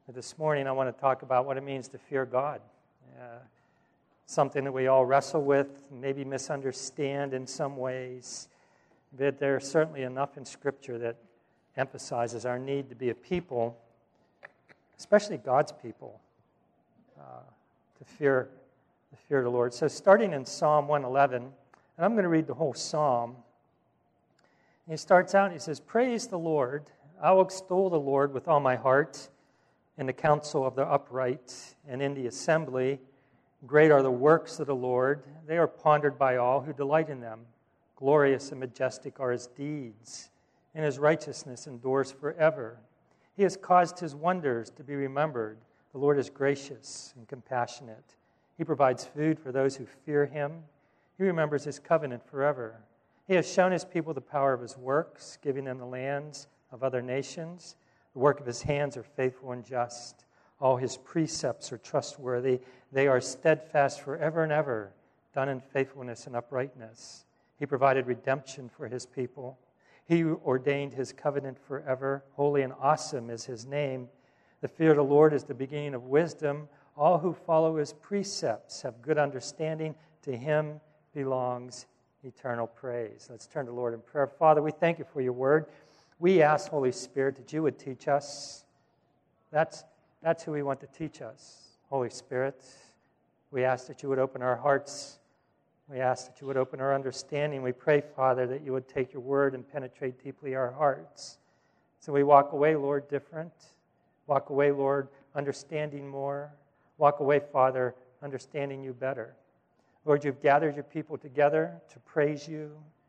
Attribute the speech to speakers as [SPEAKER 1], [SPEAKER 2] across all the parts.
[SPEAKER 1] This morning I want to talk about what it means to fear God. Something that we all wrestle with, maybe misunderstand in some ways. But there's certainly enough in Scripture that emphasizes our need to be a people, especially God's people, to fear the Lord. So starting in Psalm 111, and I'm going to read the whole psalm. He starts out, he says, "Praise the Lord. I will extol the Lord with all my heart in the council of the upright and in the assembly. Great are the works of the Lord. They are pondered by all who delight in them. Glorious and majestic are his deeds, and his righteousness endures forever. He has caused his wonders to be remembered. The Lord is gracious and compassionate. He provides food for those who fear him. He remembers his covenant forever. He has shown his people the power of his works, giving them the lands of other nations. The work of his hands are faithful and just. All his precepts are trustworthy. They are steadfast forever and ever, done in faithfulness and uprightness. He provided redemption for his people. He ordained his covenant forever. Holy and awesome is his name. The fear of the Lord is the beginning of wisdom. All who follow his precepts have good understanding. To him belongs eternal praise." Let's turn to the Lord in prayer. Father, we thank you for your word. We ask, Holy Spirit, that you would teach us. That's who we want to teach us, Holy Spirit. We ask that you would open our hearts. We ask that you would open our understanding. We pray, Father, that you would take your word and penetrate deeply our hearts. So we walk away, Lord, different. Walk away, Lord, understanding more. Walk away, Father, understanding you better. Lord, you've gathered your people together to praise you,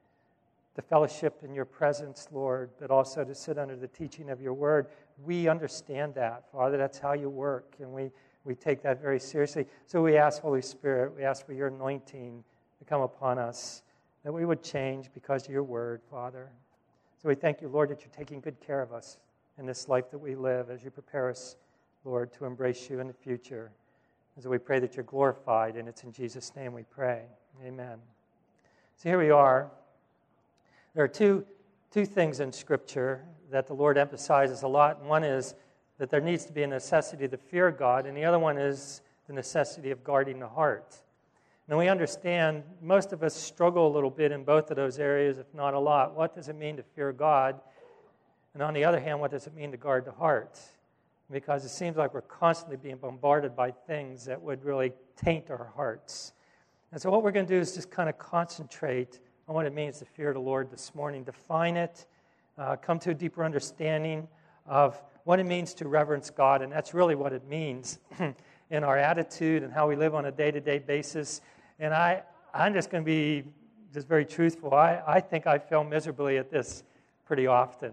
[SPEAKER 1] to fellowship in your presence, Lord, but also to sit under the teaching of your word. We understand that, Father. That's how you work, and we take that very seriously. So we ask, Holy Spirit, we ask for your anointing to come upon us, that we would change because of your word, Father. So we thank you, Lord, that you're taking good care of us in this life that we live as you prepare us, Lord, to embrace you in the future. And so we pray that you're glorified, and it's in Jesus' name we pray. Amen. So here we are. There are two things in Scripture that the Lord emphasizes a lot. One is that there needs to be a necessity to fear God, and the other one is the necessity of guarding the heart. Now we understand most of us struggle a little bit in both of those areas, if not a lot. What does it mean to fear God? And on the other hand, what does it mean to guard the heart? Because it seems like we're constantly being bombarded by things that would really taint our hearts. And so what we're going to do is just kind of concentrate on what it means to fear the Lord this morning, define it, come to a deeper understanding of what it means to reverence God, and that's really what it means in our attitude and how we live on a day-to-day basis. And I'm just going to be just very truthful. I think I fail miserably at this pretty often.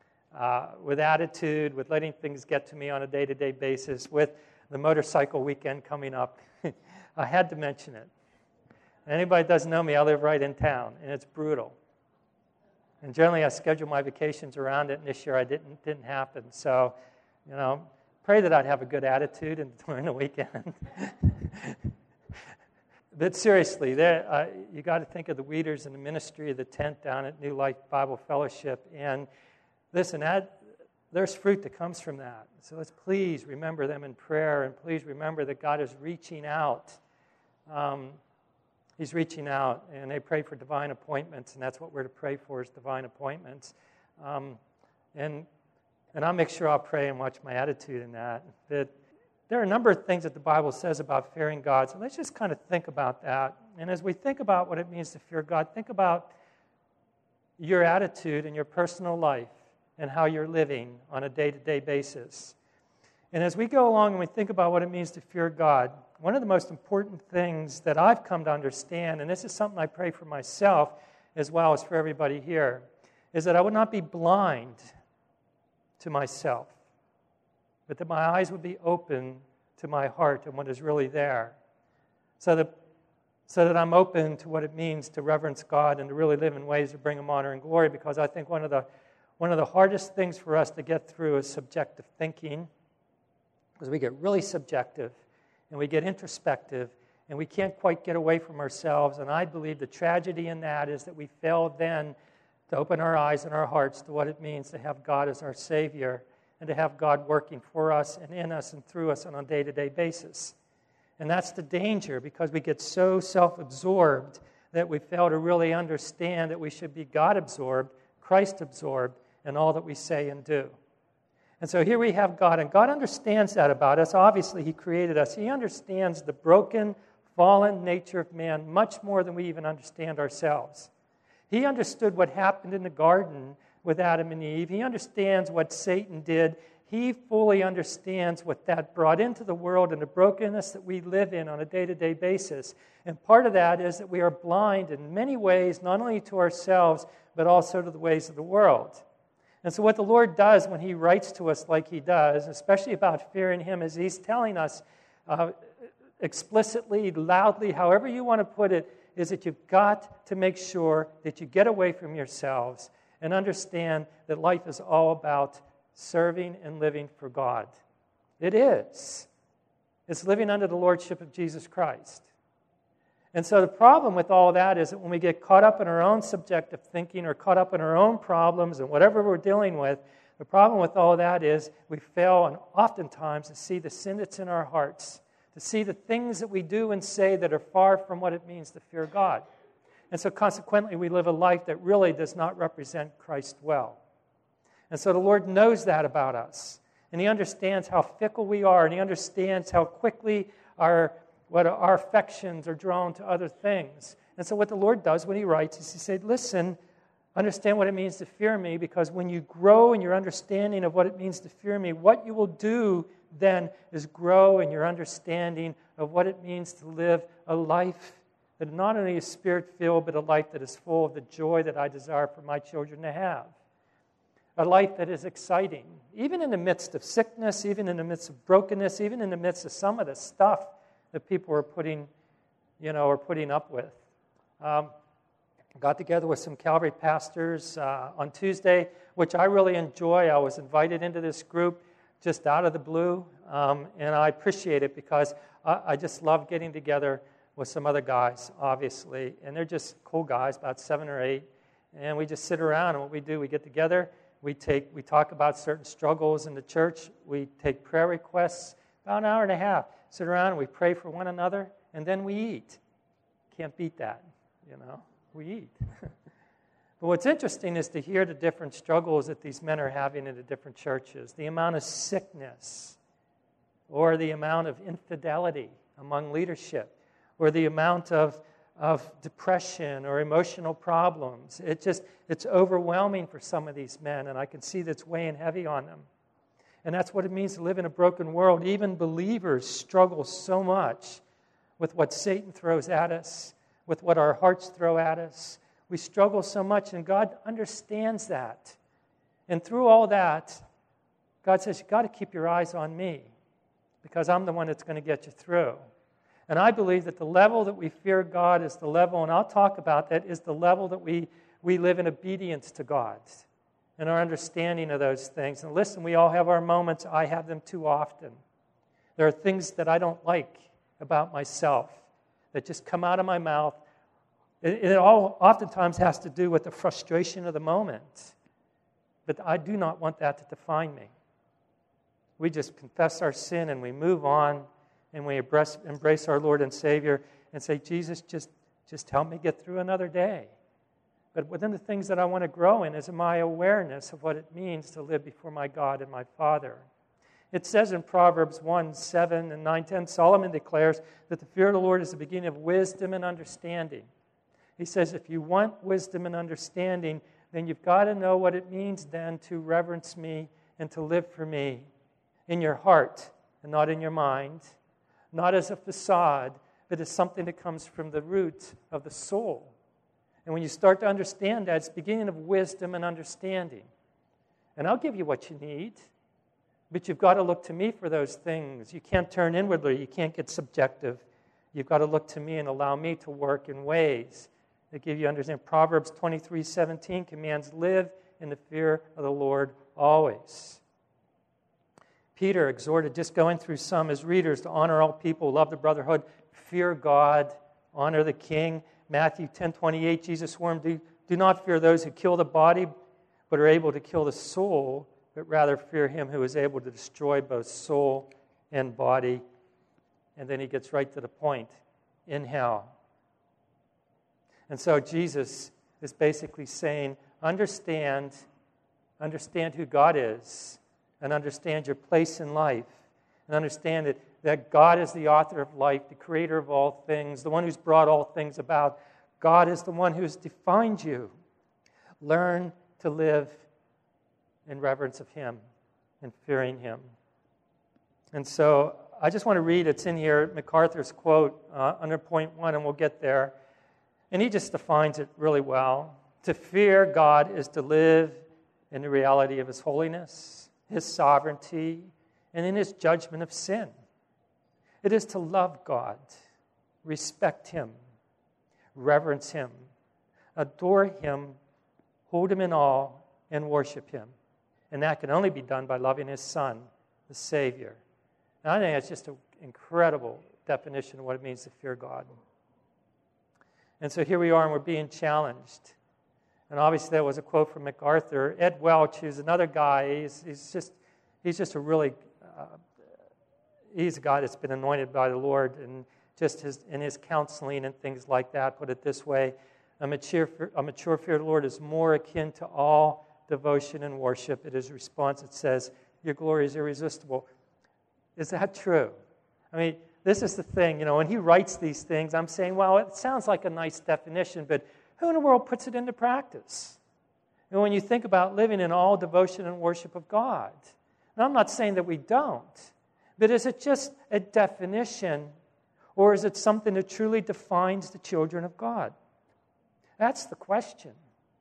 [SPEAKER 1] With attitude, with letting things get to me on a day-to-day basis, with the motorcycle weekend coming up. I had to mention it. Anybody that doesn't know me, I live right in town, and it's brutal. And generally, I schedule my vacations around it, and this year it didn't happen. So, pray that I'd have a good attitude during the weekend. But seriously, you got to think of the leaders in the ministry of the tent down at New Life Bible Fellowship. And listen, there's fruit that comes from that. So let's please remember them in prayer, and please remember that God is reaching out. He's reaching out, and they pray for divine appointments, and that's what we're to pray for, is divine appointments. And I'll make sure I'll pray and watch my attitude in that. That there are a number of things that the Bible says about fearing God, so let's just kind of think about that. And as we think about what it means to fear God, think about your attitude in your personal life and how you're living on a day-to-day basis. And as we go along and we think about what it means to fear God, one of the most important things that I've come to understand, and this is something I pray for myself as well as for everybody here, is that I would not be blind to myself, but that my eyes would be open to my heart and what is really there, so that I'm open to what it means to reverence God and to really live in ways that bring Him honor and glory, because I think one of the hardest things for us to get through is subjective thinking, because we get really subjective and we get introspective and we can't quite get away from ourselves. And I believe the tragedy in that is that we fail then to open our eyes and our hearts to what it means to have God as our Savior and to have God working for us and in us and through us on a day-to-day basis. And that's the danger, because we get so self-absorbed that we fail to really understand that we should be God-absorbed, Christ-absorbed in all that we say and do. And so here we have God, and God understands that about us. Obviously, He created us. He understands the broken, fallen nature of man much more than we even understand ourselves. He understood what happened in the garden with Adam and Eve. He understands what Satan did. He fully understands what that brought into the world and the brokenness that we live in on a day-to-day basis. And part of that is that we are blind in many ways, not only to ourselves, but also to the ways of the world. And so what the Lord does when He writes to us like He does, especially about fearing Him, is He's telling us explicitly, loudly, however you want to put it, is that you've got to make sure that you get away from yourselves and understand that life is all about serving and living for God. It is. It's living under the lordship of Jesus Christ. And so the problem with all that is that when we get caught up in our own subjective thinking or caught up in our own problems and whatever we're dealing with, the problem with all that is we fail and oftentimes to see the sin that's in our hearts, to see the things that we do and say that are far from what it means to fear God. And so consequently, we live a life that really does not represent Christ well. And so the Lord knows that about us. And He understands how fickle we are, and He understands how quickly our affections are drawn to other things. And so what the Lord does when He writes is He said, listen, understand what it means to fear Me, because when you grow in your understanding of what it means to fear Me, what you will do then is grow in your understanding of what it means to live a life that not only is Spirit-filled, but a life that is full of the joy that I desire for my children to have. A life that is exciting, even in the midst of sickness, even in the midst of brokenness, even in the midst of some of the stuff that people are putting up with. Got together with some Calvary pastors on Tuesday, which I really enjoy. I was invited into this group just out of the blue, and I appreciate it because I just love getting together with some other guys, obviously, and they're just cool guys, about 7 or 8, and we just sit around, and what we do, we get together, we talk about certain struggles in the church, we take prayer requests, about an hour and a half, sit around, and we pray for one another, and then we eat. Can't beat that, we eat. But what's interesting is to hear the different struggles that these men are having in the different churches, the amount of sickness, or the amount of infidelity among leadership, or the amount of depression or emotional problems. It's overwhelming for some of these men, and I can see that's weighing heavy on them. And that's what it means to live in a broken world. Even believers struggle so much with what Satan throws at us, with what our hearts throw at us. We struggle so much, and God understands that. And through all that, God says, you've got to keep your eyes on Me, because I'm the one that's going to get you through. And I believe that the level that we fear God is the level, and I'll talk about that, is the level that we live in obedience to God and our understanding of those things. And listen, we all have our moments. I have them too often. There are things that I don't like about myself that just come out of my mouth. It all oftentimes has to do with the frustration of the moment. But I do not want that to define me. We just confess our sin and we move on, and we embrace our Lord and Savior and say, Jesus, just help me get through another day. But within the things that I want to grow in is my awareness of what it means to live before my God and my Father. It says in Proverbs 1:7 and 9:10, Solomon declares that the fear of the Lord is the beginning of wisdom and understanding. He says if you want wisdom and understanding, then you've got to know what it means then to reverence Me and to live for Me in your heart and not in your mind, not as a facade, but as something that comes from the root of the soul. And when you start to understand that, it's the beginning of wisdom and understanding. And I'll give you what you need, but you've got to look to Me for those things. You can't turn inwardly. You can't get subjective. You've got to look to Me and allow Me to work in ways that give you understanding. Proverbs 23:17 commands, live in the fear of the Lord always. Peter exhorted, just going through some, his readers to honor all people, love the brotherhood, fear God, honor the king. Matthew 10:28, Jesus warned, do not fear those who kill the body, but are able to kill the soul, but rather fear him who is able to destroy both soul and body. And then he gets right to the point, in hell. And so Jesus is basically saying, understand who God is, and understand your place in life, and understand that God is the author of life, the creator of all things, the one who's brought all things about. God is the one who's defined you. Learn to live in reverence of him and fearing him. And so I just want to read, it's in here, MacArthur's quote under point 1, and we'll get there. And he just defines it really well. To fear God is to live in the reality of his holiness, his sovereignty, and in his judgment of sin. It is to love God, respect him, reverence him, adore him, hold him in awe, and worship him. And that can only be done by loving his Son, the Savior. And I think that's just an incredible definition of what it means to fear God. And so here we are, and we're being challenged. And obviously that was a quote from MacArthur. Ed Welch, who's another guy, he's just a really, he's a guy that's been anointed by the Lord, and just in his counseling and things like that, put it this way, a mature fear of the Lord is more akin to all devotion and worship. In his response, it says, your glory is irresistible. Is that true? I mean, this is the thing, when he writes these things, I'm saying, well, it sounds like a nice definition, but who in the world puts it into practice? And when you think about living in all devotion and worship of God, and I'm not saying that we don't, but is it just a definition, or is it something that truly defines the children of God? That's the question.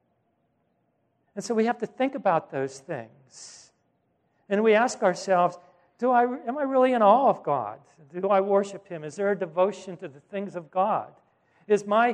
[SPEAKER 1] And so we have to think about those things. And we ask ourselves, am I really in awe of God? Do I worship him? Is there a devotion to the things of God? Is my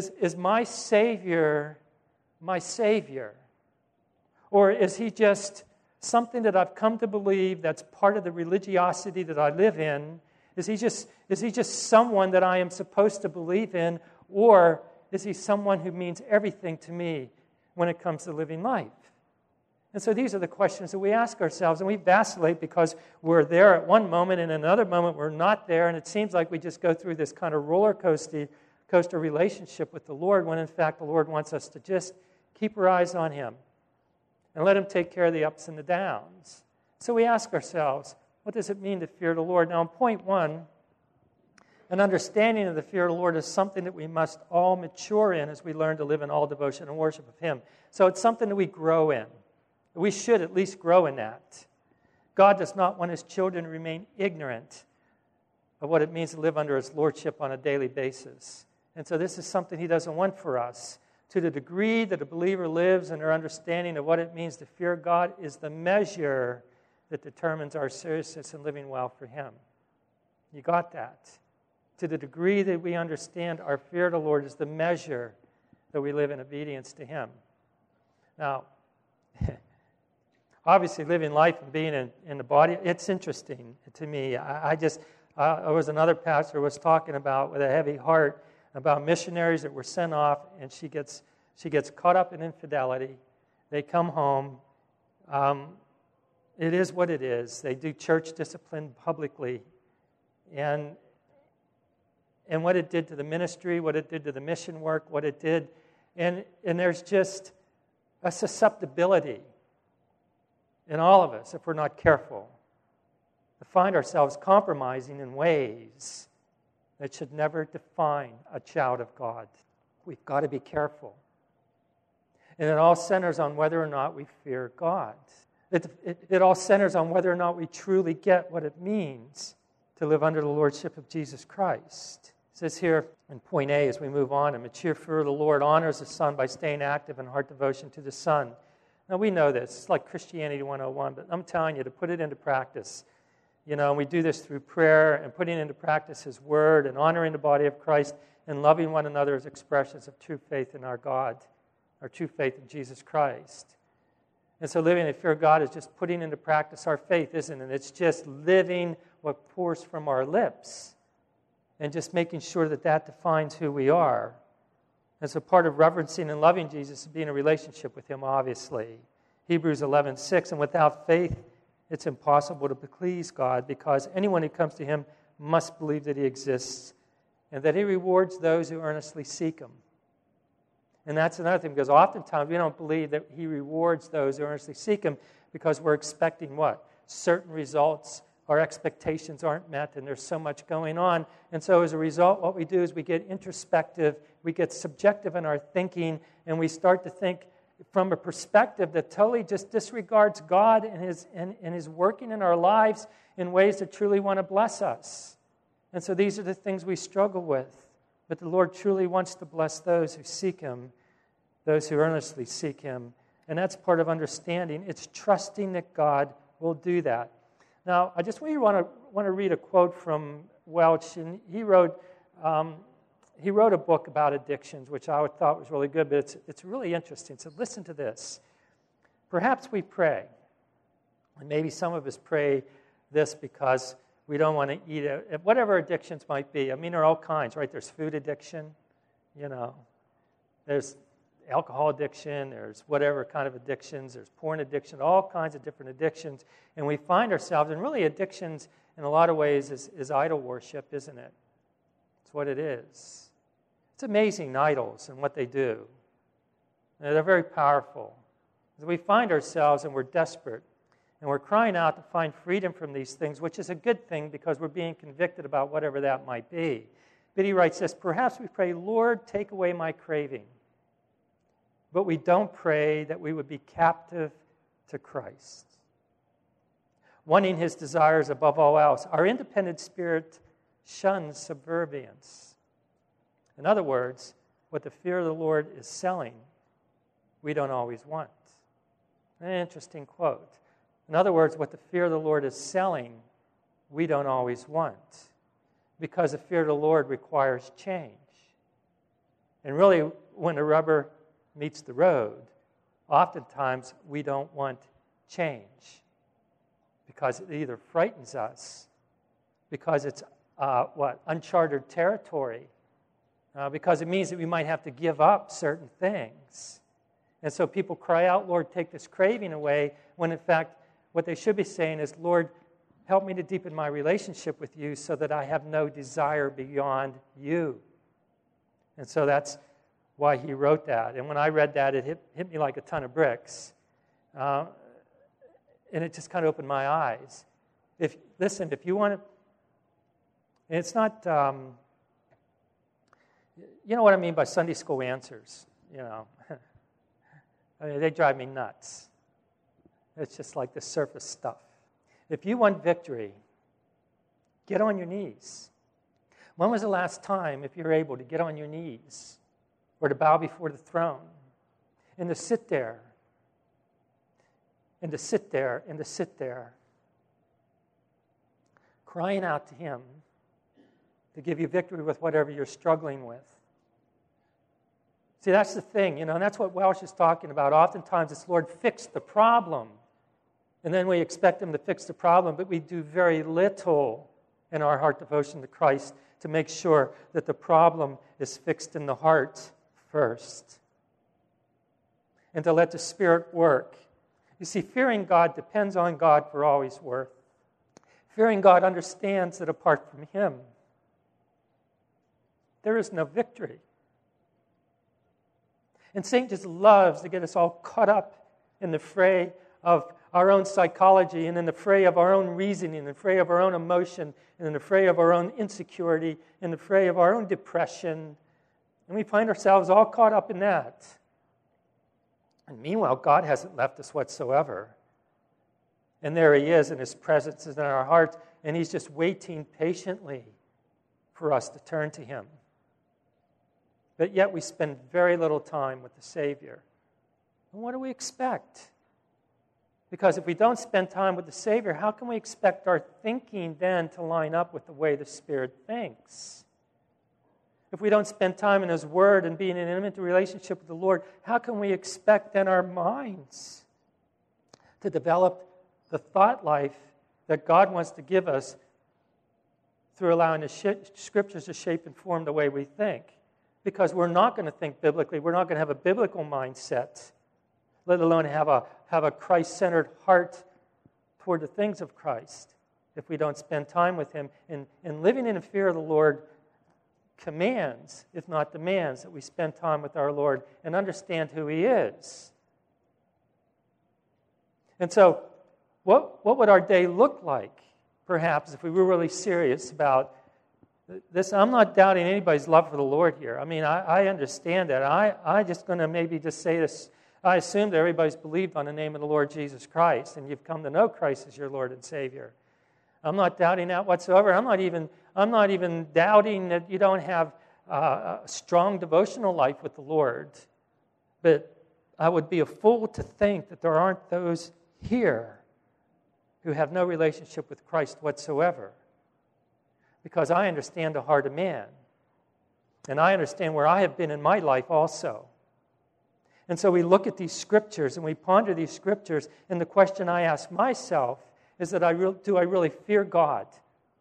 [SPEAKER 1] Savior my Savior? Or is he just something that I've come to believe that's part of the religiosity that I live in? Is he just someone that I am supposed to believe in? Or is he someone who means everything to me when it comes to living life? And so these are the questions that we ask ourselves, and we vacillate because we're there at one moment, and in another moment we're not there, and it seems like we just go through this kind of roller coaster relationship with the Lord, when in fact the Lord wants us to just keep our eyes on him and let him take care of the ups and the downs. So we ask ourselves, what does it mean to fear the Lord? Now in point 1, an understanding of the fear of the Lord is something that we must all mature in as we learn to live in all devotion and worship of him. So it's something that we grow in. We should at least grow in that. God does not want his children to remain ignorant of what it means to live under his lordship on a daily basis. And so this is something he doesn't want for us. To the degree that a believer lives in their understanding of what it means to fear God is the measure that determines our seriousness in living well for him. You got that? To the degree that we understand our fear of the Lord is the measure that we live in obedience to him. Now, obviously living life and being in the body, it's interesting to me. There was another pastor who was talking about, with a heavy heart, about missionaries that were sent off, and she gets caught up in infidelity. They come home. It is what it is. They do church discipline publicly. And what it did to the ministry, what it did to the mission work, what it did. And there's just a susceptibility in all of us, if we're not careful, to find ourselves compromising in ways that should never define a child of God. We've got to be careful. And it all centers on whether or not we fear God. It all centers on whether or not we truly get what it means to live under the lordship of Jesus Christ. It says here in point A, as we move on, a mature fear of the Lord honors the Son by staying active in heart devotion to the Son. Now, we know this. It's like Christianity 101, but I'm telling you, to put it into practice, and we do this through prayer and putting into practice his word and honoring the body of Christ and loving one another as expressions of true faith in our God, our true faith in Jesus Christ. And so living in fear of God is just putting into practice our faith, isn't it? It's just living what pours from our lips and just making sure that that defines who we are. And so part of reverencing and loving Jesus is being in a relationship with him, obviously. Hebrews 11:6, and without faith it's impossible to please God, because anyone who comes to him must believe that he exists and that he rewards those who earnestly seek him. And that's another thing, because oftentimes we don't believe that he rewards those who earnestly seek him because we're expecting what? Certain results. Our expectations aren't met, and there's so much going on. And so as a result, what we do is we get introspective, we get subjective in our thinking, and we start to think from a perspective that totally just disregards God and his working in our lives in ways that truly want to bless us. And so these are the things we struggle with. But the Lord truly wants to bless those who seek him, those who earnestly seek him. And that's part of understanding. It's trusting that God will do that. Now, I just want to read a quote from Welch, and he wrote a book about addictions, which I thought was really good, but it's really interesting. So listen to this. Perhaps we pray, and maybe some of us pray this because we don't want to eat it, whatever addictions might be. I mean, there are all kinds, right? There's food addiction, there's alcohol addiction, there's whatever kind of addictions, there's porn addiction, all kinds of different addictions. And we find ourselves, and really addictions in a lot of ways is idol worship, isn't it? It's what it is. It's amazing, idols and what they do. And they're very powerful. We find ourselves and we're desperate, and we're crying out to find freedom from these things, which is a good thing because we're being convicted about whatever that might be. But he writes this, perhaps we pray, Lord, take away my craving. But we don't pray that we would be captive to Christ. Wanting his desires above all else, our independent spirit shuns subservience. In other words, what the fear of the Lord is selling, we don't always want. An interesting quote. In other words, what the fear of the Lord is selling, we don't always want. Because the fear of the Lord requires change. And really, when the rubber meets the road, oftentimes we don't want change. Because it either frightens us, because it's uncharted territory, because it means that we might have to give up certain things. And so people cry out, Lord, take this craving away, when in fact what they should be saying is, Lord, help me to deepen my relationship with you so that I have no desire beyond you. And so that's why he wrote that. And when I read that, it hit me like a ton of bricks. And it just kind of opened my eyes. If you want to, and it's not, you know what I mean by Sunday school answers, I mean, they drive me nuts. It's just like the surface stuff. If you want victory, get on your knees. When was the last time, if you're able, to get on your knees or to bow before the throne and to sit there and to sit there and to sit there, crying out to him to give you victory with whatever you're struggling with? See, that's the thing, and that's what Welch is talking about. Oftentimes it's, Lord, fix the problem. And then we expect him to fix the problem, but we do very little in our heart devotion to Christ to make sure that the problem is fixed in the heart first. And to let the Spirit work. You see, fearing God depends on God for all he's worth. Fearing God understands that apart from him, there is no victory. And Satan just loves to get us all caught up in the fray of our own psychology and in the fray of our own reasoning, in the fray of our own emotion, and in the fray of our own insecurity, in the fray of our own depression. And we find ourselves all caught up in that. And meanwhile, God hasn't left us whatsoever. And there he is, and his presence is in our hearts, and he's just waiting patiently for us to turn to him. But yet we spend very little time with the Savior. And what do we expect? Because if we don't spend time with the Savior, how can we expect our thinking then to line up with the way the Spirit thinks? If we don't spend time in his Word and be in an intimate relationship with the Lord, how can we expect then our minds to develop the thought life that God wants to give us through allowing the Scriptures to shape and form the way we think? Because we're not going to think biblically. We're not going to have a biblical mindset. let alone have a Christ-centered heart toward the things of Christ, if we don't spend time with Him. And living in the fear of the Lord commands, if not demands, that we spend time with our Lord and understand who He is. And so, what would our day look like, perhaps, if we were really serious about this? I'm not doubting anybody's love for the Lord here. I mean, I understand that. I'm just going to maybe just say this. I assume that everybody's believed on the name of the Lord Jesus Christ, and you've come to know Christ as your Lord and Savior. I'm not doubting that whatsoever. I'm not even doubting that you don't have a strong devotional life with the Lord. But I would be a fool to think that there aren't those here who have no relationship with Christ whatsoever. Because I understand the heart of man. And I understand where I have been in my life also. And so we look at these scriptures and we ponder these scriptures, and the question I ask myself is that do I really fear God?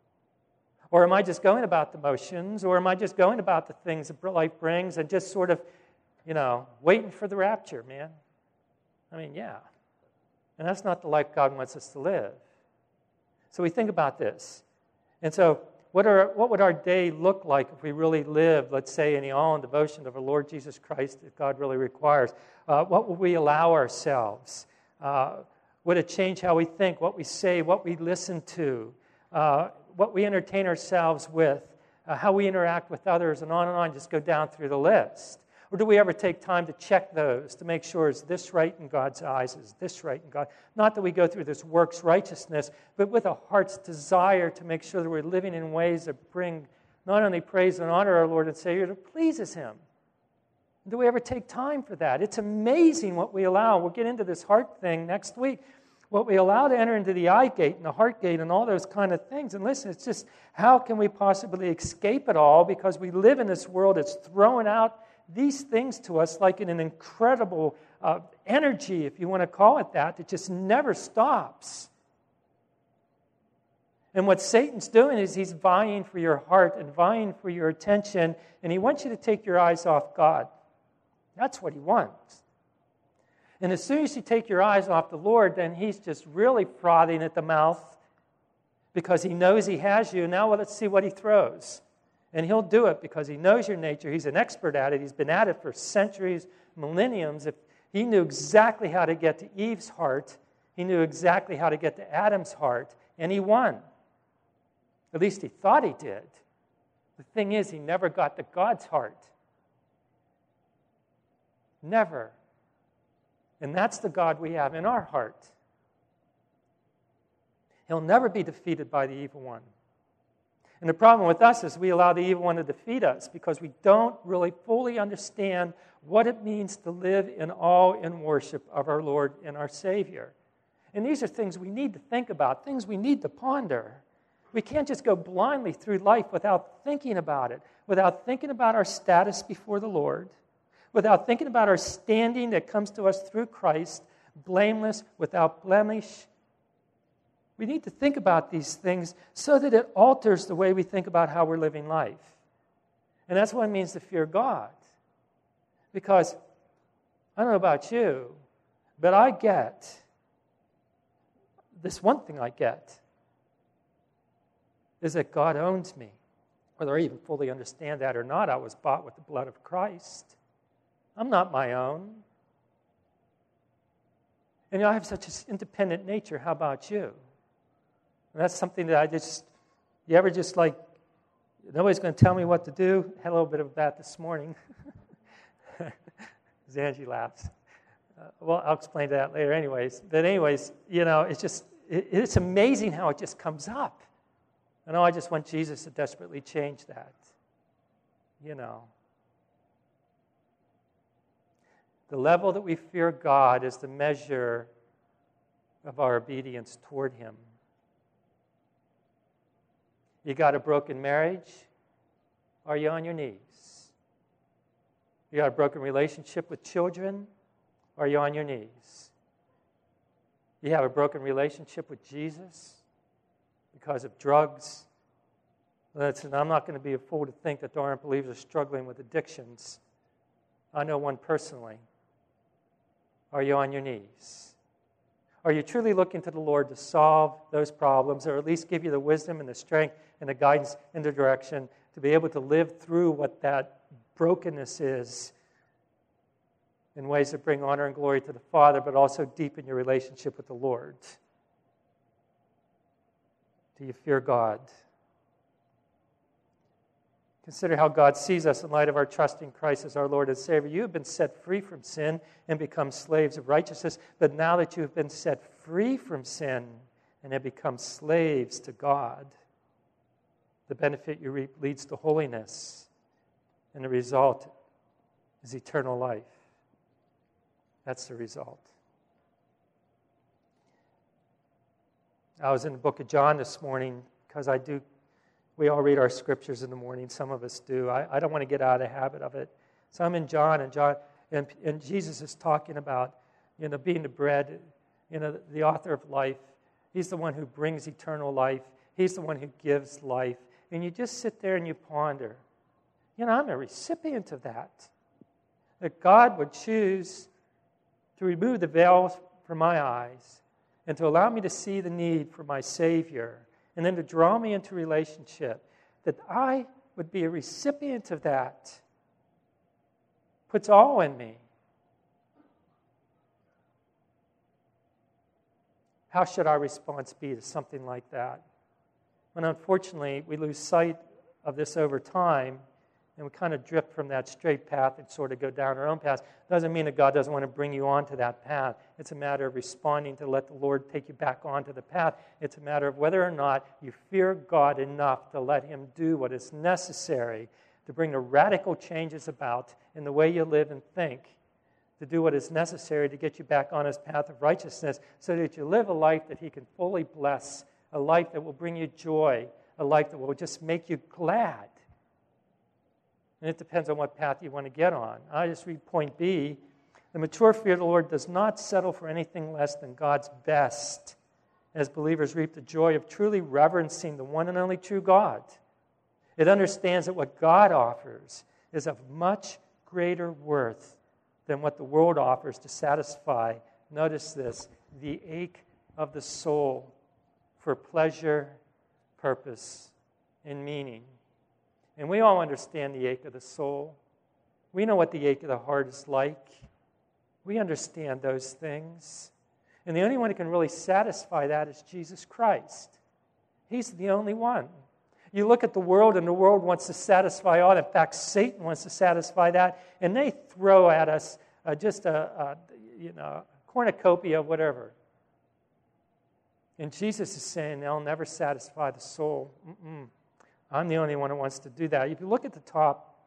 [SPEAKER 1] Or am I just going about the motions? Or am I just going about the things that life brings and just sort of, waiting for the rapture, man? I mean, yeah. And that's not the life God wants us to live. So we think about this. And so what would our day look like if we really lived, let's say, in the awe and devotion of our Lord Jesus Christ that God really requires? What would we allow ourselves? Would it change how we think, what we say, what we listen to, what we entertain ourselves with, how we interact with others, and on, just go down through the list? Or do we ever take time to check those to make sure, is this right in God's eyes? Is this right in God? Not that we go through this works righteousness, but with a heart's desire to make sure that we're living in ways that bring not only praise and honor our Lord and Savior, but pleases Him. Do we ever take time for that? It's amazing what we allow. We'll get into this heart thing next week. What we allow to enter into the eye gate and the heart gate and all those kind of things. And listen, it's just, how can we possibly escape it all? Because we live in this world that's throwing out these things to us like in an incredible energy, if you want to call it that just never stops. And what Satan's doing is he's vying for your heart and vying for your attention, and he wants you to take your eyes off God. That's what he wants. And as soon as you take your eyes off the Lord, then he's just really frothing at the mouth because he knows he has you. Now let's see what he throws. And he'll do it because he knows your nature. He's an expert at it. He's been at it for centuries, millenniums. If he knew exactly how to get to Eve's heart, he knew exactly how to get to Adam's heart, and he won. At least he thought he did. The thing is, he never got to God's heart. Never. And that's the God we have in our heart. He'll never be defeated by the evil one. And the problem with us is we allow the evil one to defeat us because we don't really fully understand what it means to live in awe and worship of our Lord and our Savior. And these are things we need to think about, things we need to ponder. We can't just go blindly through life without thinking about it, without thinking about our status before the Lord, without thinking about our standing that comes to us through Christ, blameless, without blemish. We need to think about these things so that it alters the way we think about how we're living life. And that's what it means to fear God. Because, I don't know about you, but I get, this one thing I get, is that God owns me. Whether I even fully understand that or not, I was bought with the blood of Christ. I'm not my own. And I have such an independent nature. How about you? And that's something that you ever just like, nobody's going to tell me what to do? Had a little bit of that this morning. Zangie laughs. Well, I'll explain that later anyways. But anyways, it's amazing how it just comes up. I just want Jesus to desperately change that. The level that we fear God is the measure of our obedience toward Him. You got a broken marriage? Are you on your knees? You got a broken relationship with children? Are you on your knees? You have a broken relationship with Jesus because of drugs? Listen, I'm not going to be a fool to think that there aren't believers struggling with addictions. I know one personally. Are you on your knees? Are you truly looking to the Lord to solve those problems, or at least give you the wisdom and the strength and the guidance and the direction to be able to live through what that brokenness is in ways that bring honor and glory to the Father, but also deepen your relationship with the Lord? Do you fear God? Consider how God sees us in light of our trust in Christ as our Lord and Savior. You have been set free from sin and become slaves of righteousness, but now that you have been set free from sin and have become slaves to God, the benefit you reap leads to holiness, and the result is eternal life. That's the result. I was in the book of John this morning because we all read our scriptures in the morning. Some of us do. I don't want to get out of the habit of it. So I'm in John, and Jesus is talking about, being the bread, the author of life. He's the one who brings eternal life. He's the one who gives life. And you just sit there and you ponder, I'm a recipient of that. That God would choose to remove the veil from my eyes and to allow me to see the need for my Savior, and then to draw me into relationship, that I would be a recipient of that, puts awe in me. How should our response be to something like that? When unfortunately we lose sight of this over time, and we kind of drift from that straight path and sort of go down our own path. Doesn't mean that God doesn't want to bring you onto that path. It's a matter of responding to let the Lord take you back onto the path. It's a matter of whether or not you fear God enough to let Him do what is necessary to bring the radical changes about in the way you live and think, to do what is necessary to get you back on His path of righteousness so that you live a life that He can fully bless, a life that will bring you joy, a life that will just make you glad. And it depends on what path you want to get on. I just read point B. The mature fear of the Lord does not settle for anything less than God's best. As believers reap the joy of truly reverencing the one and only true God. It understands that what God offers is of much greater worth than what the world offers to satisfy, notice this, the ache of the soul for pleasure, purpose, and meaning. And we all understand the ache of the soul. We know what the ache of the heart is like. We understand those things. And the only one who can really satisfy that is Jesus Christ. He's the only one. You look at the world, and the world wants to satisfy all. In fact, Satan wants to satisfy that. And they throw at us just a cornucopia of whatever. And Jesus is saying they'll never satisfy the soul. I'm the only one who wants to do that. If you look at the top,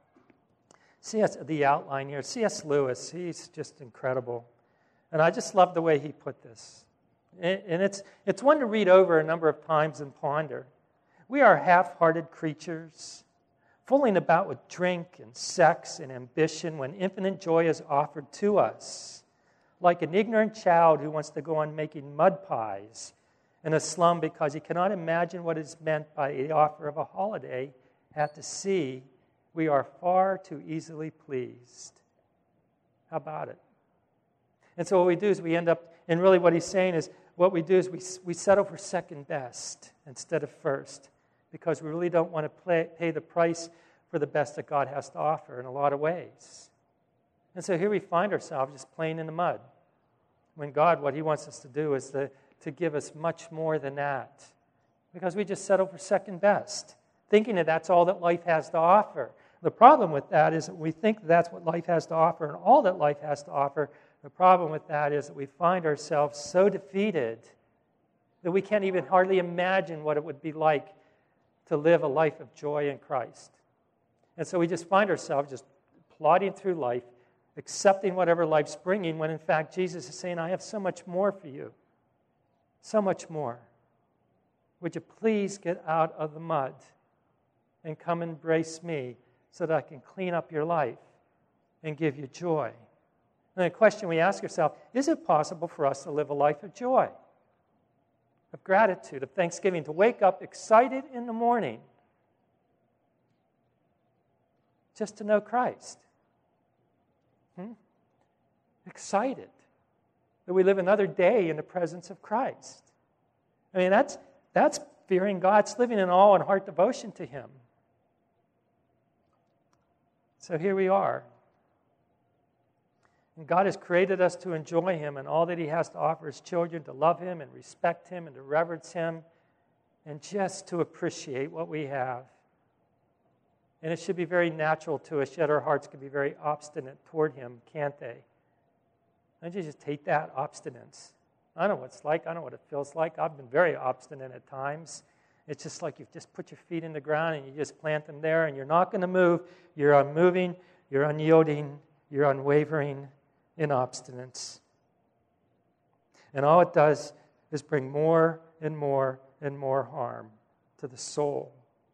[SPEAKER 1] the outline here, C.S. Lewis, he's just incredible. And I just love the way he put this. And it's one to read over a number of times and ponder. We are half-hearted creatures, fooling about with drink and sex and ambition when infinite joy is offered to us, like an ignorant child who wants to go on making mud pies in a slum because he cannot imagine what is meant by the offer of a holiday at the sea. We are far too easily pleased. How about it? And so what we do is we end up, and really what he's saying is, what we do is we settle for second best instead of first, because we really don't want to pay the price for the best that God has to offer in a lot of ways. And so here we find ourselves just playing in the mud, when God, what He wants us to do is to give us much more than that, because we just settle for second best, thinking that that's all that life has to offer. The problem with that is that we think that's what life has to offer and all that life has to offer. The problem with that is that we find ourselves so defeated that we can't even hardly imagine what it would be like to live a life of joy in Christ. And so we just find ourselves just plodding through life, accepting whatever life's bringing, when in fact Jesus is saying, I have so much more for you. So much more. Would you please get out of the mud and come embrace me so that I can clean up your life and give you joy? And the question we ask ourselves, is it possible for us to live a life of joy, of gratitude, of thanksgiving, to wake up excited in the morning just to know Christ? Excited. that we live another day in the presence of Christ. I mean, that's fearing God. It's living in awe and heart devotion to Him. So here we are. And God has created us to enjoy Him and all that He has to offer His children, to love Him and respect Him and to reverence Him and just to appreciate what we have. And it should be very natural to us, yet our hearts can be very obstinate toward Him, can't they? Don't you just hate that obstinance? I know what it's like. I know what it feels like. I've been very obstinate at times. It's just like you've just put your feet in the ground and you just plant them there and you're not going to move. You're unmoving, you're unyielding, you're unwavering in obstinance. And all it does is bring more and more and more harm to the soul.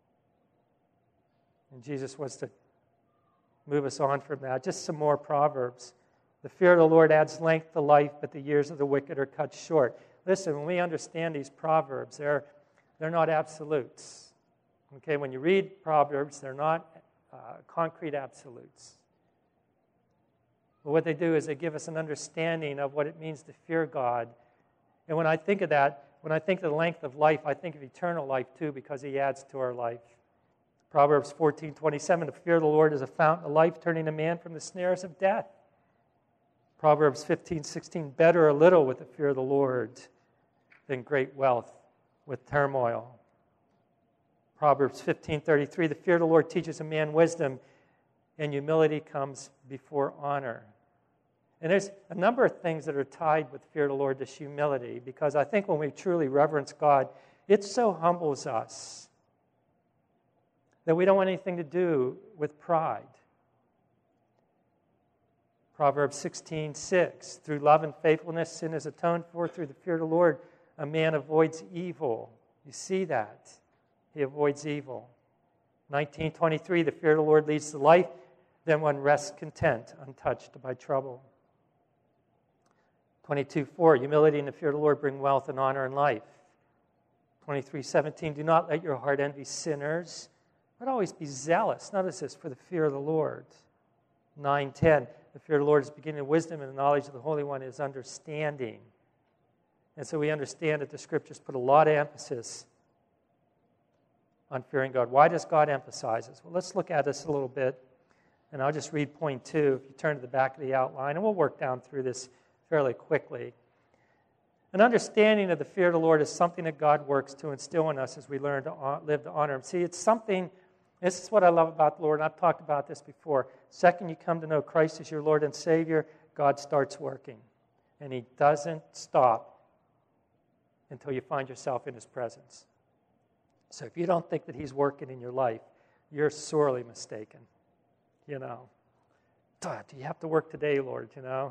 [SPEAKER 1] And Jesus wants to move us on from that. Just some more Proverbs. The fear of the Lord adds length to life, but the years of the wicked are cut short. Listen, when we understand these Proverbs, they're not absolutes. Okay, when you read Proverbs, they're not concrete absolutes. But what they do is they give us an understanding of what it means to fear God. And when I think of that, when I think of the length of life, I think of eternal life too, because He adds to our life. Proverbs 14:27, the fear of the Lord is a fountain of life, turning a man from the snares of death. Proverbs 15:16, better a little with the fear of the Lord than great wealth with turmoil. Proverbs 15:33, the fear of the Lord teaches a man wisdom, and humility comes before honor. And there's a number of things that are tied with fear of the Lord, this humility, because I think when we truly reverence God, it so humbles us that we don't want anything to do with pride. Proverbs 16:6, through love and faithfulness, sin is atoned for. Through the fear of the Lord, a man avoids evil. You see that. He avoids evil. 19:23, the fear of the Lord leads to life, then one rests content, untouched by trouble. 22:4, humility and the fear of the Lord bring wealth and honor and life. 23:17, do not let your heart envy sinners, but always be zealous. Notice this, for the fear of the Lord. 9:10, the fear of the Lord is beginning of wisdom, and the knowledge of the Holy One is understanding. And so we understand that the Scriptures put a lot of emphasis on fearing God. Why does God emphasize this? Well, let's look at this a little bit, and I'll just read point 2 if you turn to the back of the outline, and we'll work down through this fairly quickly. An understanding of the fear of the Lord is something that God works to instill in us as we learn to live to honor Him. See, it's something, this is what I love about the Lord, and I've talked about this before. Second you come to know Christ as your Lord and Savior, God starts working. And He doesn't stop until you find yourself in His presence. So if you don't think that He's working in your life, you're sorely mistaken. You know, do you have to work today, Lord? You know,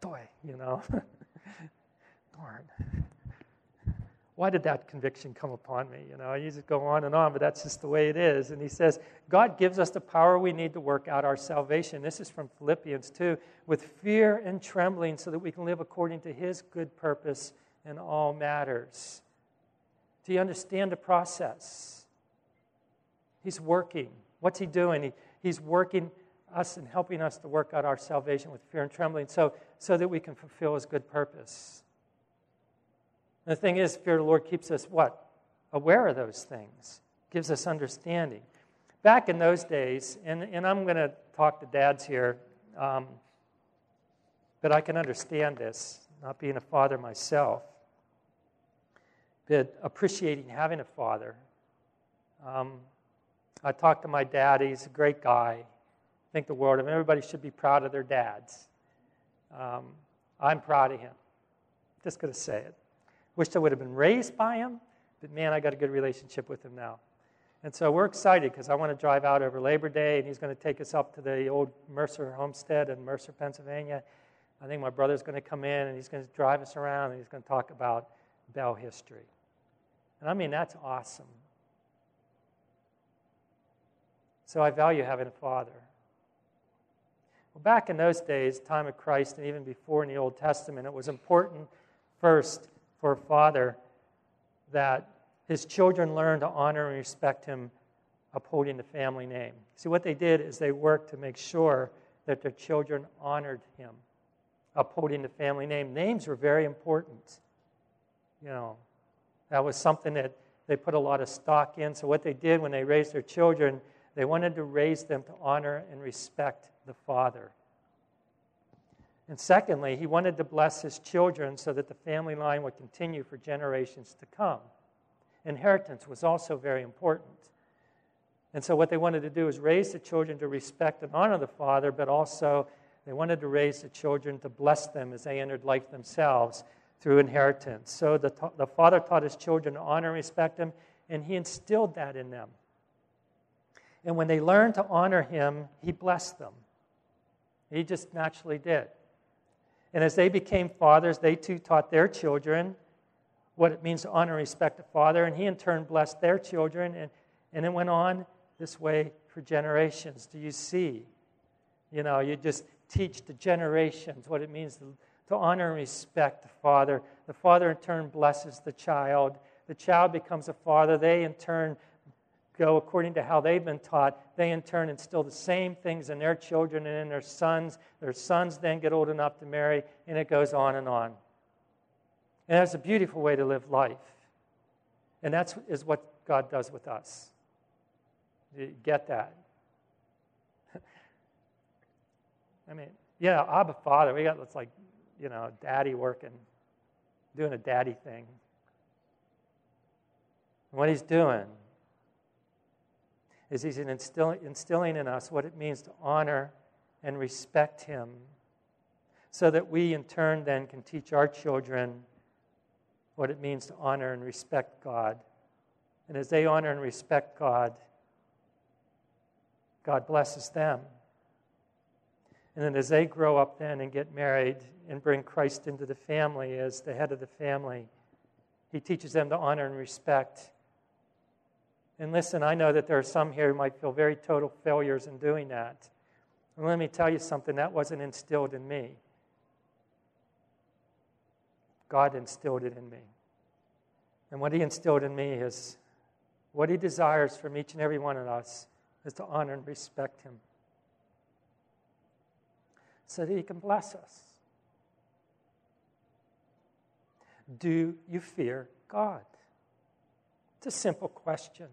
[SPEAKER 1] darn. Why did that conviction come upon me? You know, you just go on, but that's just the way it is. And He says, God gives us the power we need to work out our salvation. This is from Philippians 2, with fear and trembling so that we can live according to His good purpose in all matters. Do you understand the process? He's working. What's He doing? He's working us and helping us to work out our salvation with fear and trembling so that we can fulfill His good purpose. And the thing is, fear of the Lord keeps us what? Aware of those things. Gives us understanding. Back in those days, and I'm going to talk to dads here, but I can understand this, not being a father myself, but appreciating having a father. I talked to my dad. He's a great guy. I think the world of him. Everybody should be proud of their dads. I'm proud of him. Just going to say it. Wish I would have been raised by him, but man, I got a good relationship with him now. And so we're excited because I want to drive out over Labor Day, and he's going to take us up to the old Mercer homestead in Mercer, Pennsylvania. I think my brother's going to come in, and he's going to drive us around, and he's going to talk about Bell history. And I mean, that's awesome. So I value having a father. Well, back in those days, time of Christ, and even before in the Old Testament, it was important first for a father that his children learn to honor and respect him, upholding the family name. See, what they did is they worked to make sure that their children honored him. upholding the family name. Names were very important. That was something that they put a lot of stock in. So what they did when they raised their children, they wanted to raise them to honor and respect the father. And secondly, he wanted to bless his children so that the family line would continue for generations to come. Inheritance was also very important. And so what they wanted to do is raise the children to respect and honor the father, but also they wanted to raise the children to bless them as they entered life themselves through inheritance. So the father taught his children to honor and respect him, and he instilled that in them. And when they learned to honor him, he blessed them. He just naturally did. And as they became fathers, they too taught their children what it means to honor and respect the father, and he in turn blessed their children, and it went on this way for generations. Do you see? You just teach the generations what it means to honor and respect the father. The father in turn blesses the child. The child becomes a father. They in turn go according to how they've been taught. They in turn instill the same things in their children and in their sons. Their sons then get old enough to marry, and it goes on and on. And that's a beautiful way to live life. And that is what God does with us. You get that? I mean, Abba Father, we got it's like, daddy working, doing a daddy thing. And what he's doing is he's instilling in us what it means to honor and respect him, so that we in turn then can teach our children what it means to honor and respect God. And as they honor and respect God, God blesses them. And then as they grow up then and get married and bring Christ into the family as the head of the family, he teaches them to honor and respect. And listen, I know that there are some here who might feel very total failures in doing that. And let me tell you something, that wasn't instilled in me. God instilled it in me. And what he instilled in me is what he desires from each and every one of us is to honor and respect him, so that he can bless us. Do you fear God? It's a simple question.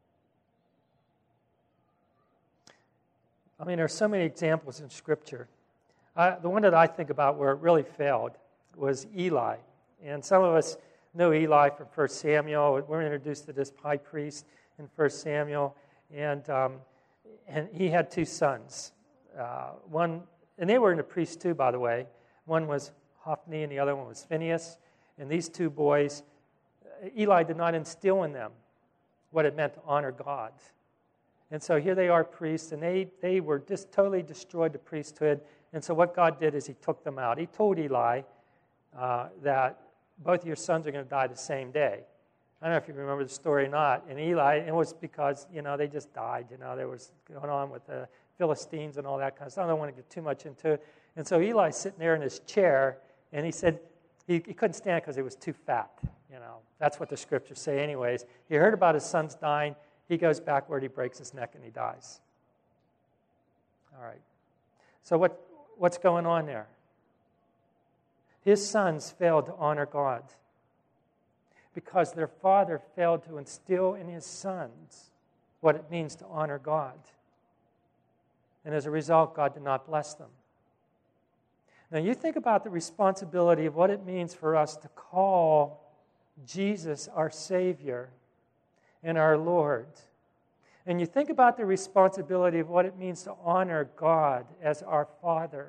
[SPEAKER 1] I mean, there are so many examples in Scripture. The one that I think about where it really failed was Eli. And some of us know Eli from 1 Samuel. We're introduced to this high priest in 1 Samuel. And he had two sons. One, and they were in the priest too, by the way. One was Hophni and the other one was Phinehas. And these two boys, Eli did not instill in them what it meant to honor God. And so here they are priests, and they were just totally destroyed the priesthood. And so what God did is he took them out. He told Eli that both of your sons are going to die the same day. I don't know if you remember the story or not. And Eli, it was because, they just died. There was going on with the Philistines and all that kind of stuff. I don't want to get too much into it. And so Eli's sitting there in his chair, and he said he couldn't stand it because he was too fat. That's what the scriptures say anyways. He heard about his sons dying. He goes backward, he breaks his neck, and he dies. All right. So what's going on there? His sons failed to honor God because their father failed to instill in his sons what it means to honor God. And as a result, God did not bless them. Now you think about the responsibility of what it means for us to call Jesus our Savior and our Lord. And you think about the responsibility of what it means to honor God as our Father.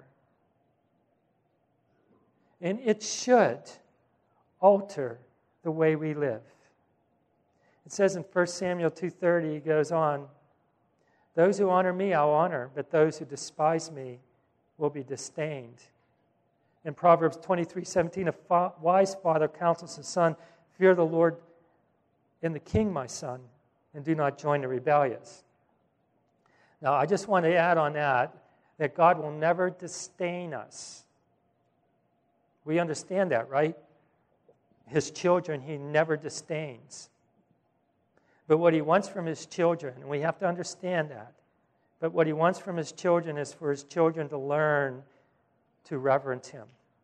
[SPEAKER 1] And it should alter the way we live. It says in 1 Samuel 2:30, he goes on, "Those who honor me, I'll honor, but those who despise me will be disdained." In Proverbs 23:17, a wise father counsels his son, "Fear the Lord and the king, my son, and do not join the rebellious." Now, I just want to add on that God will never disdain us. We understand that, right? His children, he never disdains. But what he wants from his children, and we have to understand that, but what he wants from his children is for his children to learn to reverence him.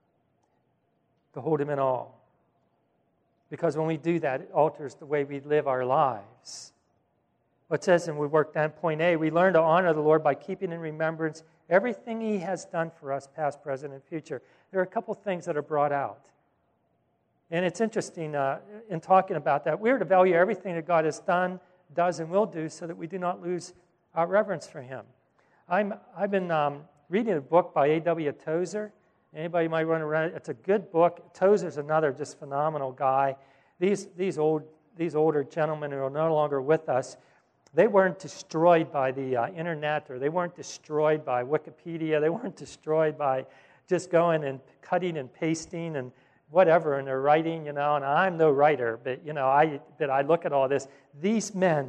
[SPEAKER 1] to hold Him in awe. Because when we do that, it alters the way we live our lives. What says, and we work down point A, we learn to honor the Lord by keeping in remembrance everything He has done for us, past, present, and future. There are a couple things that are brought out. And it's interesting in talking about that. We're to value everything that God has done, does, and will do so that we do not lose our reverence for Him. I've been reading a book by A.W. Tozer. Anybody might run around. It's a good book. Tozer's another just phenomenal guy. These older gentlemen who are no longer with us, they weren't destroyed by the internet, or they weren't destroyed by Wikipedia. They weren't destroyed by just going and cutting and pasting and whatever in their writing, and I'm no writer, but I look at all this. These men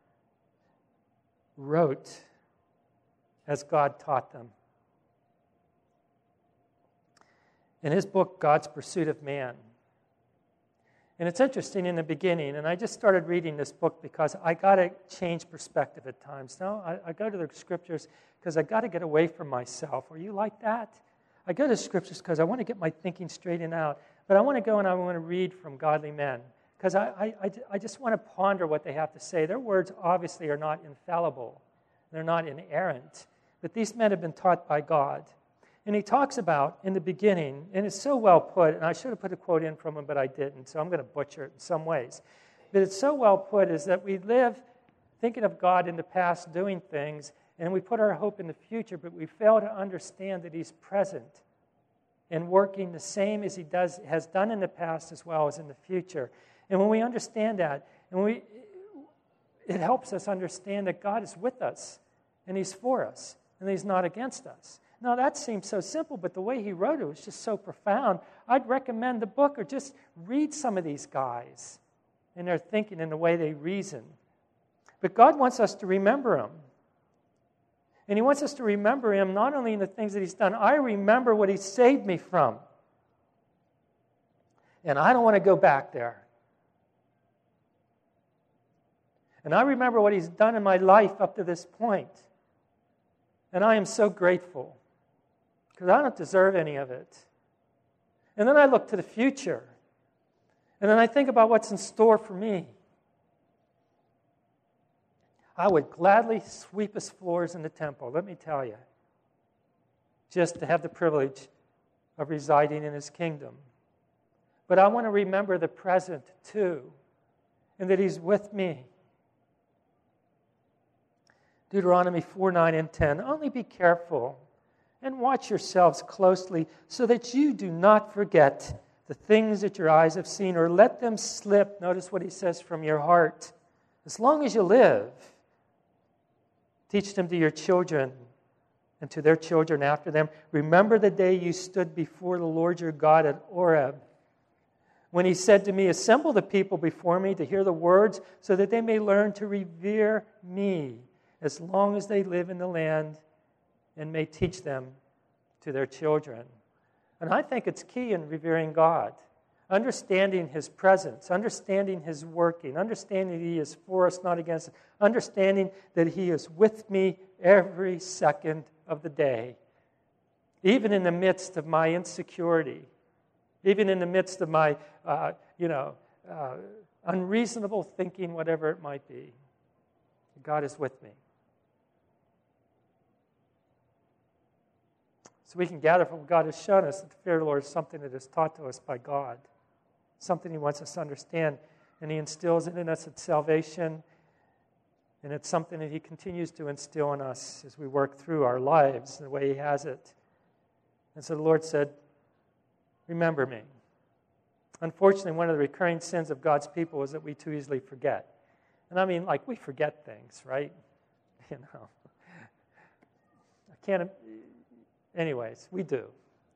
[SPEAKER 1] wrote as God taught them. In his book, God's Pursuit of Man. And it's interesting in the beginning, and I just started reading this book because I got to change perspective at times. No, I go to the scriptures because I got to get away from myself. Are you like that? I go to scriptures because I want to get my thinking straightened out, but I want to go and I want to read from godly men because I just want to ponder what they have to say. Their words obviously are not infallible. They're not inerrant, but these men have been taught by God. And he talks about, in the beginning, and it's so well put, and I should have put a quote in from him, but I didn't, so I'm going to butcher it in some ways. But it's so well put is that we live thinking of God in the past doing things, and we put our hope in the future, but we fail to understand that He's present and working the same as He has done in the past as well as in the future. And when we understand that, it helps us understand that God is with us, and He's for us, and He's not against us. Now, that seems so simple, but the way he wrote it was just so profound. I'd recommend the book or just read some of these guys and their thinking and the way they reason. But God wants us to remember Him. And He wants us to remember Him not only in the things that He's done. I remember what He saved me from. And I don't want to go back there. And I remember what He's done in my life up to this point. And I am so grateful. Because I don't deserve any of it. And then I look to the future. And then I think about what's in store for me. I would gladly sweep His floors in the temple, let me tell you, just to have the privilege of residing in His kingdom. But I want to remember the present too, and that He's with me. Deuteronomy 4, 9, and 10. Only be careful and watch yourselves closely so that you do not forget the things that your eyes have seen or let them slip. Notice what he says, from your heart. As long as you live, teach them to your children and to their children after them. Remember the day you stood before the Lord your God at Horeb, when He said to me, assemble the people before me to hear the words so that they may learn to revere me as long as they live in the land, and may teach them to their children. And I think it's key in revering God. Understanding His presence, understanding His working, understanding He is for us, not against us, understanding that He is with me every second of the day, even in the midst of my insecurity, even in the midst of my, unreasonable thinking, whatever it might be. God is with me. So we can gather from what God has shown us that the fear of the Lord is something that is taught to us by God, something He wants us to understand, and He instills it in us at salvation, and it's something that He continues to instill in us as we work through our lives the way He has it. And so the Lord said, remember me. Unfortunately, one of the recurring sins of God's people is that we too easily forget. And I mean, we forget things, right? Anyways, we do.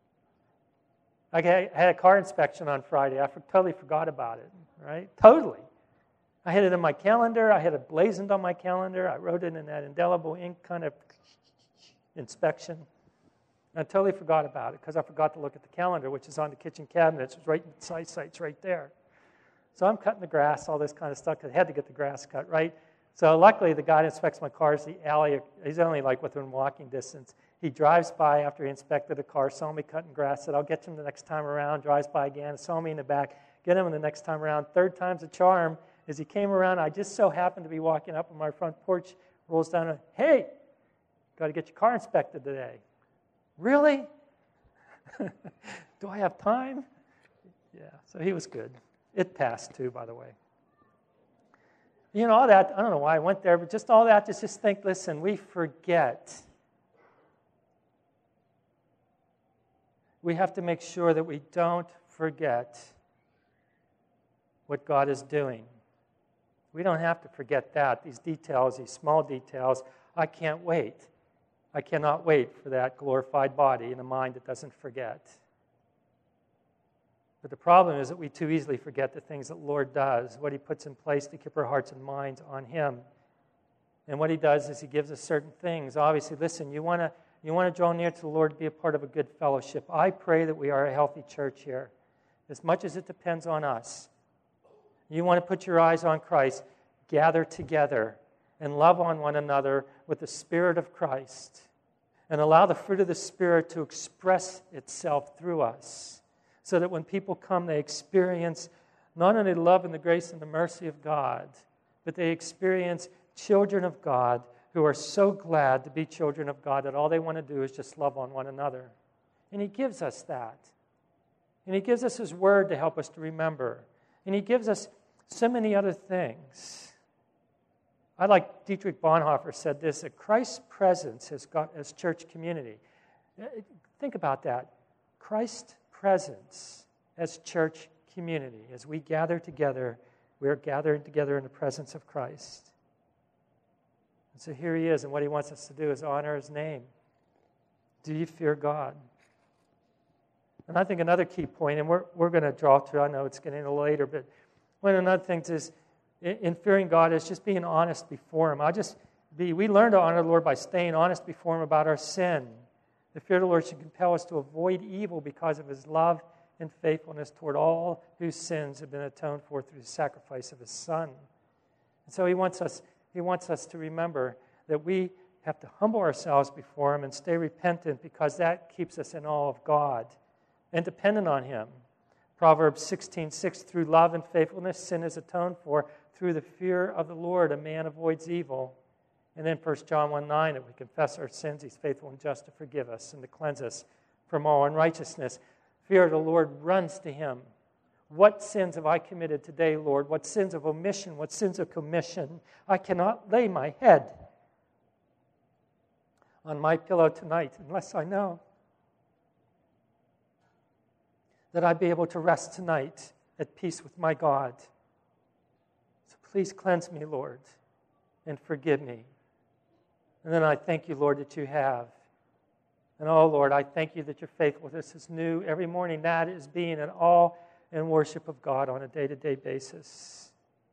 [SPEAKER 1] I had a car inspection on Friday. I totally forgot about it, right? Totally. I had it in my calendar. I had it blazoned on my calendar. I wrote it in that indelible ink kind of inspection. And I totally forgot about it because I forgot to look at the calendar, which is on the kitchen cabinets. It's right in the sights right there. So I'm cutting the grass, all this kind of stuff, because I had to get the grass cut, right? So luckily, the guy that inspects my cars, the alley, he's only within walking distance. He drives by after he inspected the car, saw me cutting grass, said, I'll get him the next time around, drives by again, saw me in the back, get him the next time around. Third time's a charm. As he came around, I just so happened to be walking up on my front porch, rolls down and, hey, got to get your car inspected today. Really? Do I have time? Yeah, so he was good. It passed too, by the way. All that, I don't know why I went there, but just all that, just think, listen, we forget. We have to make sure that we don't forget what God is doing. We don't have to forget that. These details, these small details, I can't wait. I cannot wait for that glorified body and a mind that doesn't forget. But the problem is that we too easily forget the things that the Lord does, what He puts in place to keep our hearts and minds on Him. And what He does is He gives us certain things. Obviously, listen, you want to draw near to the Lord, be a part of a good fellowship. I pray that we are a healthy church here, as much as it depends on us. You want to put your eyes on Christ, gather together and love on one another with the Spirit of Christ, and allow the fruit of the Spirit to express itself through us, so that when people come, they experience not only the love and the grace and the mercy of God, but they experience children of God who are so glad to be children of God that all they want to do is just love on one another. And He gives us that. And He gives us His Word to help us to remember. And He gives us so many other things. I like Dietrich Bonhoeffer said this, that Christ's presence as church community. Think about that. Christ's presence as church community. As we gather together, we are gathering together in the presence of Christ. And so here He is, and what He wants us to do is honor His name. Do you fear God? And I think another key point, and we're going to draw to, I know it's getting a little later, but one of the other things is, in fearing God is just being honest before Him. We learn to honor the Lord by staying honest before Him about our sin. The fear of the Lord should compel us to avoid evil because of His love and faithfulness toward all whose sins have been atoned for through the sacrifice of His Son. And so He wants us to remember that we have to humble ourselves before Him and stay repentant, because that keeps us in awe of God and dependent on Him. Proverbs 16:6, through love and faithfulness, sin is atoned for. Through the fear of the Lord, a man avoids evil. And then 1 John 1:9, if we confess our sins, He's faithful and just to forgive us and to cleanse us from all unrighteousness. Fear of the Lord runs to Him. What sins have I committed today, Lord? What sins of omission? What sins of commission? I cannot lay my head on my pillow tonight unless I know that I'd be able to rest tonight at peace with my God. So please cleanse me, Lord, and forgive me. And then I thank You, Lord, that You have. And oh, Lord, I thank You that Your faithfulness is new every morning. That is being in awe and worship of God on a day-to-day basis.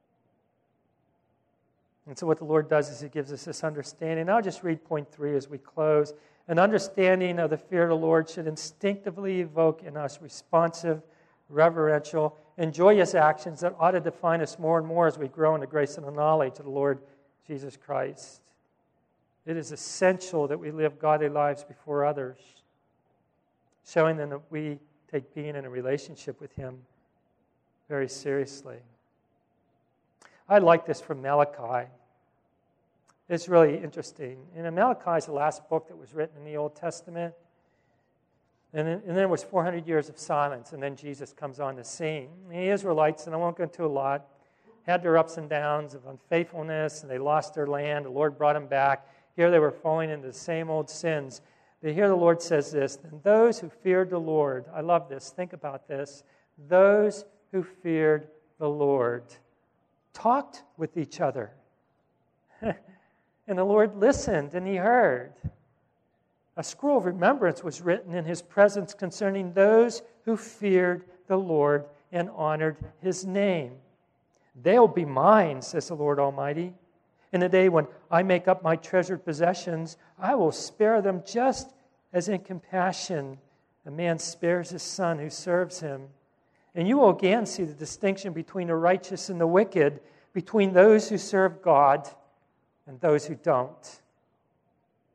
[SPEAKER 1] And so what the Lord does is He gives us this understanding. And I'll just read point 3 as we close. An understanding of the fear of the Lord should instinctively evoke in us responsive, reverential, and joyous actions that ought to define us more and more as we grow in the grace and the knowledge of the Lord Jesus Christ. It is essential that we live godly lives before others, showing them that we take being in a relationship with Him very seriously. I like this from Malachi. It's really interesting. And Malachi is the last book that was written in the Old Testament. And then there was 400 years of silence, and then Jesus comes on the scene. And the Israelites, and I won't go into a lot, had their ups and downs of unfaithfulness, and they lost their land. The Lord brought them back. Here they were falling into the same old sins. But here the Lord says this, and those who feared the Lord, I love this, think about this, those who feared the Lord talked with each other. And the Lord listened and He heard. A scroll of remembrance was written in His presence concerning those who feared the Lord and honored His name. They'll be mine, says the Lord Almighty. In the day when I make up my treasured possessions, I will spare them just as in compassion a man spares his son who serves him. And you will again see the distinction between the righteous and the wicked, between those who serve God and those who don't.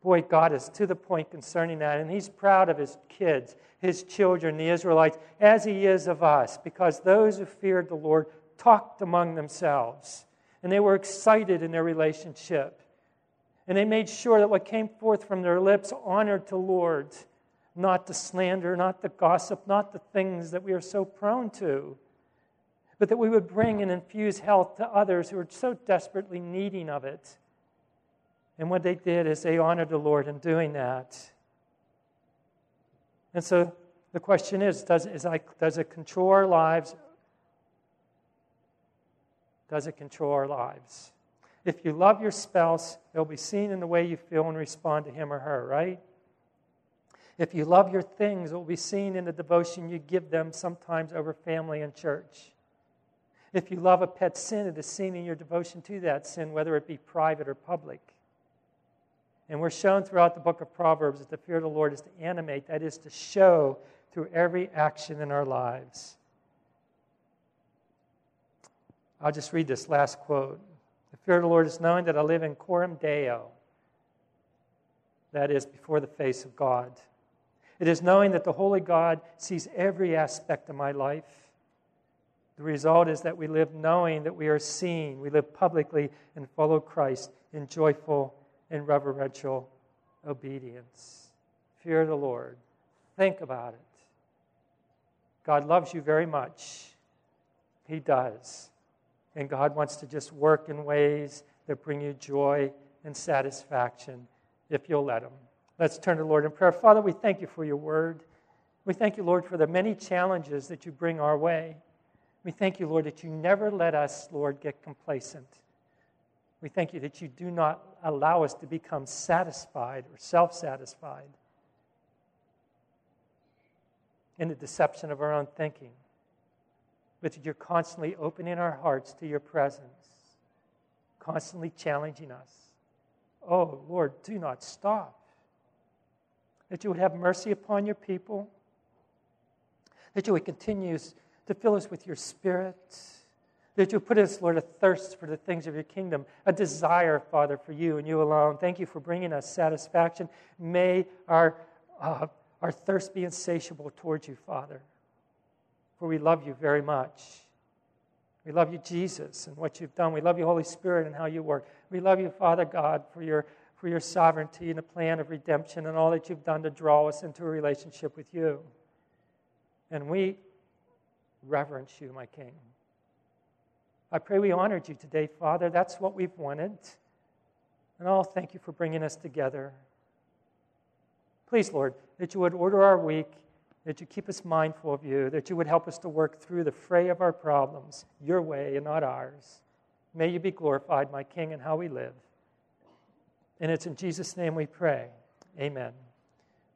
[SPEAKER 1] Boy, God is to the point concerning that, and He's proud of His kids, His children, the Israelites, as He is of us, because those who feared the Lord talked among themselves, and they were excited in their relationship. And they made sure that what came forth from their lips honored the Lord, not the slander, not the gossip, not the things that we are so prone to, but that we would bring and infuse health to others who are so desperately needing of it. And what they did is they honored the Lord in doing that. And so the question is, does it control our lives? Does it control our lives? If you love your spouse, it'll be seen in the way you feel and respond to him or her, right? If you love your things, it will be seen in the devotion you give them, sometimes over family and church. If you love a pet sin, it is seen in your devotion to that sin, whether it be private or public. And we're shown throughout the book of Proverbs that the fear of the Lord is to animate, that is to show through every action in our lives. I'll just read this last quote. The fear of the Lord is knowing that I live in coram Deo, that is, before the face of God. It is knowing that the holy God sees every aspect of my life. The result is that we live knowing that we are seen. We live publicly and follow Christ in joyful and reverential obedience. Fear the Lord. Think about it. God loves you very much. He does. And God wants to just work in ways that bring you joy and satisfaction if you'll let Him. Let's turn to the Lord in prayer. Father, we thank You for Your word. We thank You, Lord, for the many challenges that You bring our way. We thank You, Lord, that You never let us, Lord, get complacent. We thank You that You do not allow us to become satisfied or self-satisfied in the deception of our own thinking, but that You're constantly opening our hearts to Your presence, constantly challenging us. Oh, Lord, do not stop. That You would have mercy upon Your people, that You would continue to fill us with Your Spirit, that You put us, Lord, a thirst for the things of Your kingdom, a desire, Father, for You and You alone. Thank You for bringing us satisfaction. May our thirst be insatiable towards You, Father, for we love You very much. We love You, Jesus, and what You've done. We love You, Holy Spirit, and how You work. We love You, Father God, for Your sovereignty and the plan of redemption and all that You've done to draw us into a relationship with You. And we reverence You, my King. I pray we honored You today, Father. That's what we've wanted. And I'll thank You for bringing us together. Please, Lord, that You would order our week, that You keep us mindful of You, that You would help us to work through the fray of our problems, Your way and not ours. May You be glorified, my King, in how we live. And it's in Jesus' name we pray. Amen.